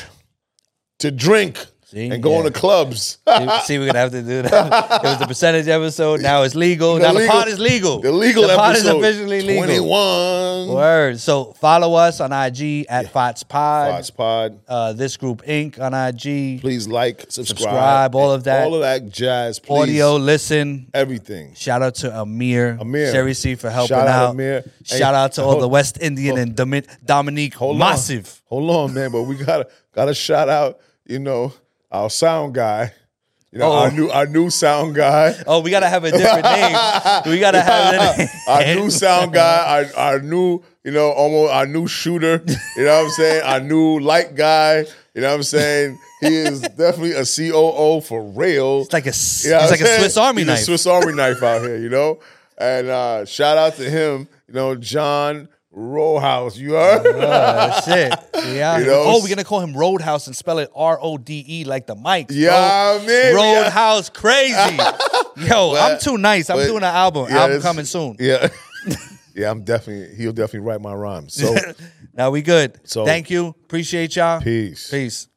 to drink See? and go Yeah. into clubs. See, see, we're gonna have to do that. It was the percentage episode. Now it's legal. The now the legal- pod is legal. The legal the pod episode. is officially legal. twenty-one. Word. So follow us on I G at Fots Pod. Fox Pod. Uh, this group Inc on I G. Please like, subscribe. Subscribe, all of that. All of that jazz, please. Audio, listen. Everything. Shout out to Amir, Amir. Sherry C for helping Shout out out. Amir. Hey, Shout out to all hold- the West Indian and Domi- Dominique Hold on. Massive. Hold on, man. But we gotta gotta shout out, you know, our sound guy. You know, Oh. our new our new sound guy. Oh, we gotta have a different name. We gotta have a name. Our new sound guy, our, our new, you know, almost our new shooter. You know what I'm saying? Our new light guy. You know what I'm saying? He is definitely a C O O for real. It's like a, s- You know it's what like I'm a saying? Swiss Army He's knife. A Swiss Army knife out here, you know? And uh, shout out to him, you know, John Rowehouse. You heard? Uh, shit. Yeah. You know? Oh, we're gonna call him Roadhouse and spell it R O D E like the mics. bro. Yeah, man. Roadhouse, crazy. Yo, But- I'm too nice. I'm but- doing an album. yeah, album this- coming soon. Yeah. Yeah, I'm definitely, he'll definitely write my rhymes. So, Now we good. So- Thank you. Appreciate y'all. peace. Peace.